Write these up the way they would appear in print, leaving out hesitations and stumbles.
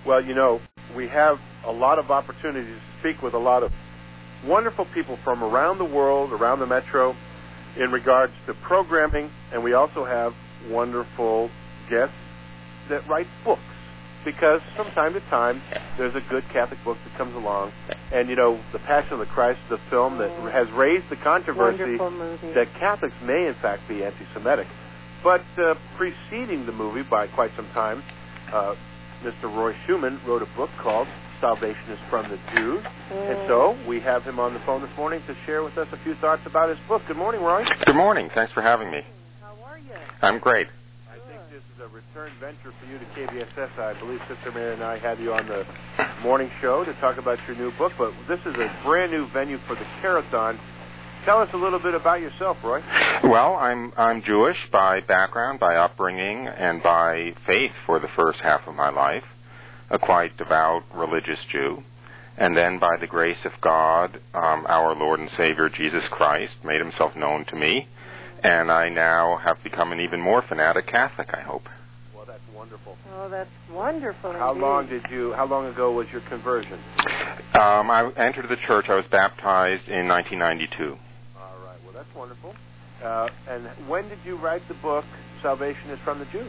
Well, you know, we have a lot of opportunities to speak with a lot of wonderful people from around the world, around the metro, in regards to programming, and we also have wonderful guests that write books, because from time to time there's a good Catholic book that comes along, and you know, The Passion of the Christ, the film that has raised the controversy that Catholics may in fact be anti-Semitic. But preceding the movie by quite some time, Mr. Roy Schumann wrote a book called Salvation is from the Jews. And so we have him on the phone this morning to share with us a few thoughts about his book. Good morning, Roy. Good morning. Thanks for having me. How are you? I'm great. I think this is a return venture for you to KBSS. I believe Sister Mary and I had you on the morning show to talk about your new book, but this is a brand new venue for the Carathon. Tell us a little bit about yourself, Roy. Well, I'm Jewish by background, by upbringing, and by faith for the first half of my life, a quite devout religious Jew. And then by the grace of God, our Lord and Savior Jesus Christ made himself known to me, and I now have become an even more fanatic Catholic, I hope. Well, that's wonderful. Oh, that's wonderful. How long ago was your conversion? I entered the church. I was baptized in 1992. That's wonderful. And when did you write the book, Salvation is from the Jews?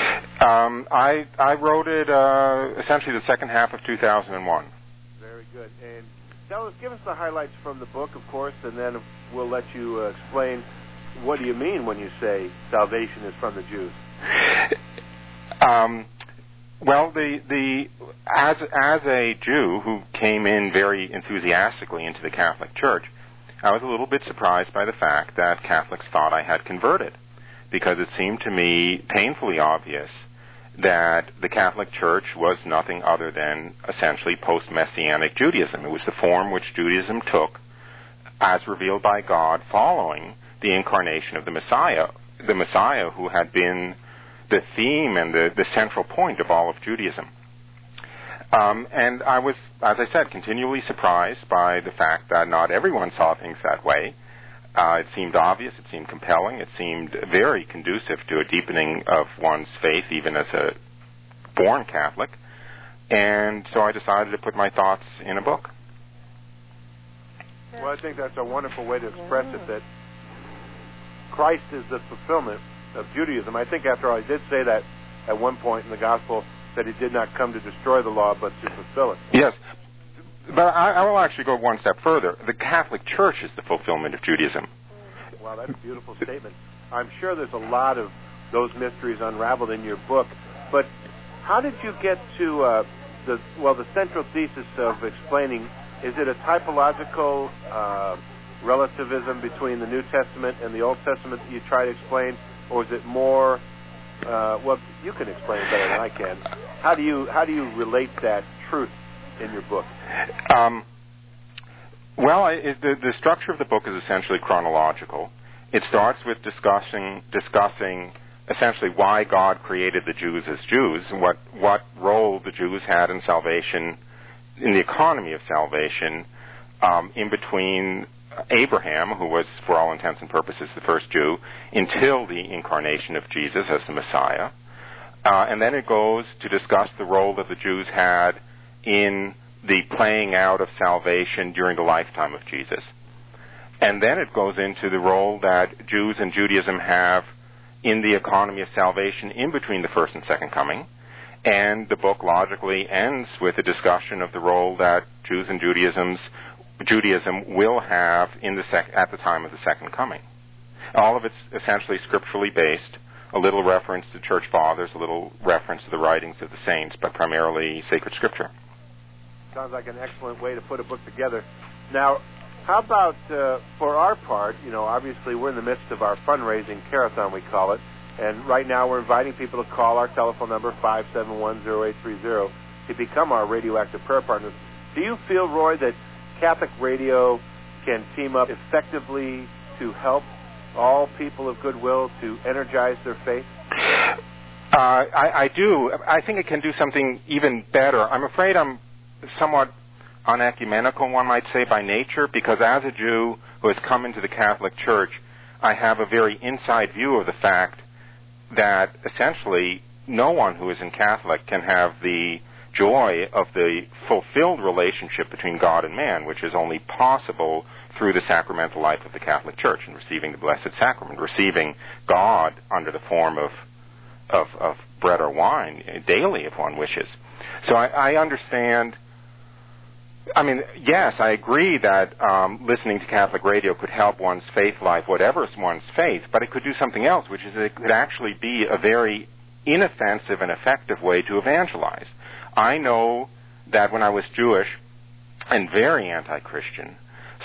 I wrote it essentially the second half of 2001. Very good. And give us the highlights from the book, of course, and then we'll let you explain what do you mean when you say salvation is from the Jews. Well, as a Jew who came in very enthusiastically into the Catholic Church, I was a little bit surprised by the fact that Catholics thought I had converted, because it seemed to me painfully obvious that the Catholic Church was nothing other than essentially post-Messianic Judaism. It was the form which Judaism took as revealed by God following the incarnation of the Messiah who had been the theme and the central point of all of Judaism. And I was, as I said, continually surprised by the fact that not everyone saw things that way. It seemed obvious, it seemed compelling, it seemed very conducive to a deepening of one's faith, even as a born Catholic. And so I decided to put my thoughts in a book. Well, I think that's a wonderful way to express it, that Christ is the fulfillment of Judaism. I think, after all, he did say that at one point in the Gospel, that he did not come to destroy the law, but to fulfill it. Yes, but I will actually go one step further. The Catholic Church is the fulfillment of Judaism. Wow, that's a beautiful statement. I'm sure there's a lot of those mysteries unraveled in your book, but how did you get to the central thesis of explaining, is it a typological relativism between the New Testament and the Old Testament that you try to explain, or is it more... well, you can explain it better than I can. How do you relate that truth in your book? The structure of the book is essentially chronological. It starts with discussing essentially why God created the Jews as Jews, and what role the Jews had in salvation, in the economy of salvation, in between Abraham, who was, for all intents and purposes, the first Jew, until the incarnation of Jesus as the Messiah. And then it goes to discuss the role that the Jews had in the playing out of salvation during the lifetime of Jesus. And then it goes into the role that Jews and Judaism have in the economy of salvation in between the first and second coming. And the book logically ends with a discussion of the role that Jews and Judaism will have at the time of the second coming. All of it's essentially scripturally based, a little reference to church fathers, a little reference to the writings of the saints, but primarily sacred scripture. Sounds like an excellent way to put a book together. Now, how about for our part, obviously we're in the midst of our fundraising Carathon, we call it, and right now we're inviting people to call our telephone number, 571-0830, to become our radioactive prayer partners. Do you feel, Roy, that Catholic radio can team up effectively to help all people of goodwill to energize their faith? I do. I think it can do something even better. I'm afraid I'm somewhat unecumenical, one might say, by nature, because as a Jew who has come into the Catholic Church, I have a very inside view of the fact that essentially no one who isn't Catholic can have the joy of the fulfilled relationship between God and man, which is only possible through the sacramental life of the Catholic Church and receiving the Blessed Sacrament, receiving God under the form of bread or wine daily, if one wishes. So I understand. I mean, yes, I agree that listening to Catholic radio could help one's faith life, whatever one's faith, but it could do something else, which is it could actually be a very inoffensive and effective way to evangelize. I know that when I was Jewish and very anti-Christian,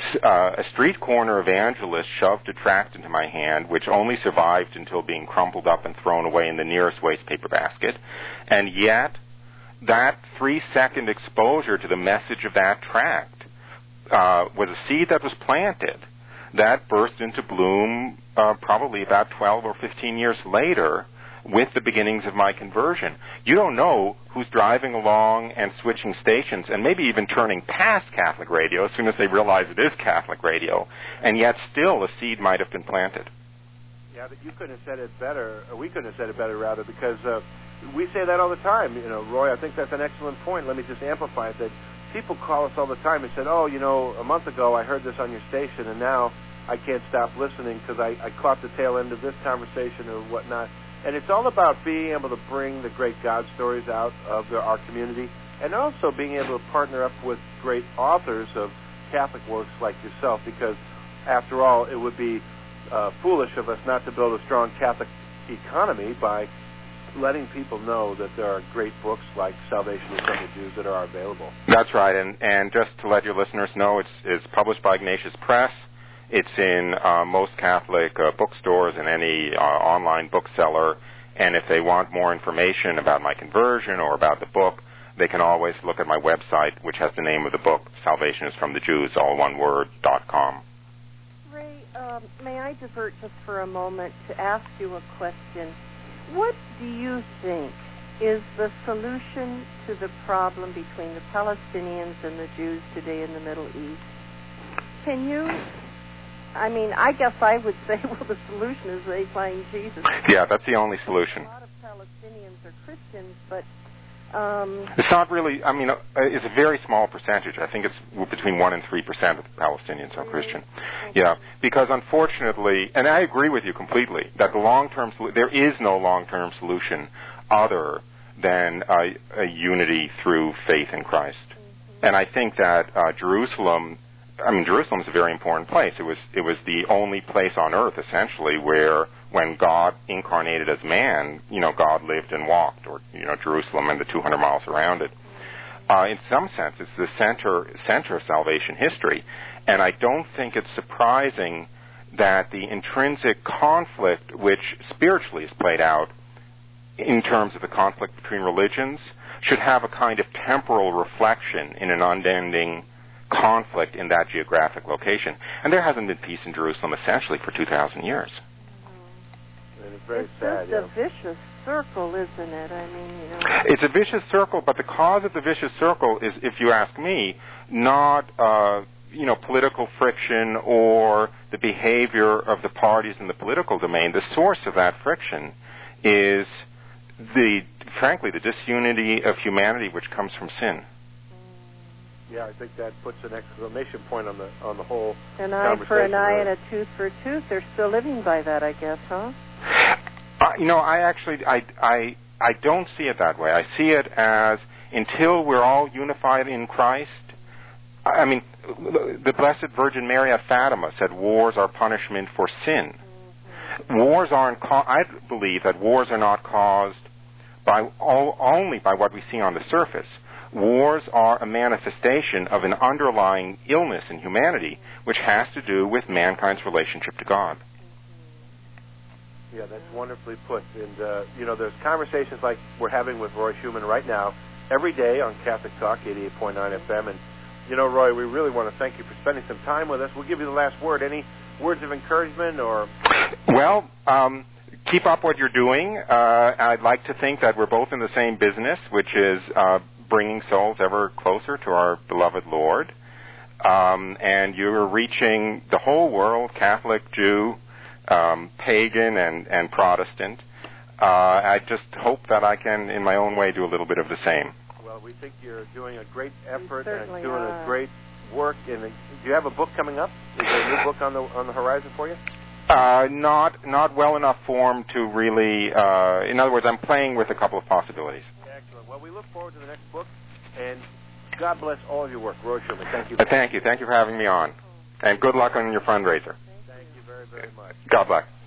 a street corner evangelist shoved a tract into my hand, which only survived until being crumpled up and thrown away in the nearest waste paper basket, and yet that 3-second exposure to the message of that tract was a seed that was planted that burst into bloom probably about 12 or 15 years later with the beginnings of my conversion. You don't know who's driving along and switching stations and maybe even turning past Catholic radio as soon as they realize it is Catholic radio, and yet still a seed might have been planted. Yeah, but you couldn't have said it better, or we couldn't have said it better, rather, because we say that all the time. You know, Roy, I think that's an excellent point. Let me just amplify it, that people call us all the time and said, oh, you know, a month ago I heard this on your station, and now I can't stop listening because I caught the tail end of this conversation or whatnot. And it's all about being able to bring the great God stories out of our community, and also being able to partner up with great authors of Catholic works like yourself, because, after all, it would be foolish of us not to build a strong Catholic economy by letting people know that there are great books like Salvation is from the Jews that are available. That's right, and just to let your listeners know, it's published by Ignatius Press. It's in most Catholic bookstores and any online bookseller, and if they want more information about my conversion or about the book, they can always look at my website, which has the name of the book, Salvation is from the Jews, all one word, .com. Ray, may I divert just for a moment to ask you a question? What do you think is the solution to the problem between the Palestinians and the Jews today in the Middle East? Can you... I mean, I guess I would say, well, the solution is they find Jesus. Yeah, that's the only solution. A lot of Palestinians are Christians, but... it's not really, I mean, it's a very small percentage. I think it's between 1% and 3% of the Palestinians are Christian. Okay. Yeah, because unfortunately, and I agree with you completely, that the long-term, there is no long-term solution other than a unity through faith in Christ. Mm-hmm. And I think that Jerusalem is a very important place. It was the only place on earth, essentially, where when God incarnated as man, you know, God lived and walked, or, you know, Jerusalem and the 200 miles around it. In some sense, it's the center of salvation history. And I don't think it's surprising that the intrinsic conflict, which spiritually is played out in terms of the conflict between religions, should have a kind of temporal reflection in an unending conflict in that geographic location. And there hasn't been peace in Jerusalem essentially for 2,000 years. And it's very sad. It's a vicious circle, isn't it? I mean, you know. It's a vicious circle, but the cause of the vicious circle is, if you ask me, not political friction or the behavior of the parties in the political domain. The source of that friction is frankly the disunity of humanity, which comes from sin. Yeah, I think that puts an exclamation point on the whole an eye for an eye and a tooth for a tooth. They're still living by that, I guess, huh? I don't see it that way. I see it as, until we're all unified in Christ. I mean, the Blessed Virgin Mary at Fatima said wars are punishment for sin. Mm-hmm. I believe that wars are not caused only by what we see on the surface. Wars are a manifestation of an underlying illness in humanity, which has to do with mankind's relationship to God. Yeah, that's wonderfully put. And, there's conversations like we're having with Roy Schumann right now, every day on Catholic Talk, 88.9 FM. And, Roy, we really want to thank you for spending some time with us. We'll give you the last word. Any words of encouragement or... Well, keep up what you're doing. I'd like to think that we're both in the same business, which is... bringing souls ever closer to our beloved Lord. And you're reaching the whole world, Catholic, Jew, pagan, and Protestant. I just hope that I can, in my own way, do a little bit of the same. Well, we think you're doing a great effort and certainly doing are. a great work. And do you have a book coming up? Is there a new book on the horizon for you? Not well enough formed to really. In other words, I'm playing with a couple of possibilities. Excellent. Well, we look forward to the next book, and God bless all of your work. Roy Sherman, thank you. Thank you. Thank you for having me on. And good luck on your fundraiser. Thank you very, very much. God bless.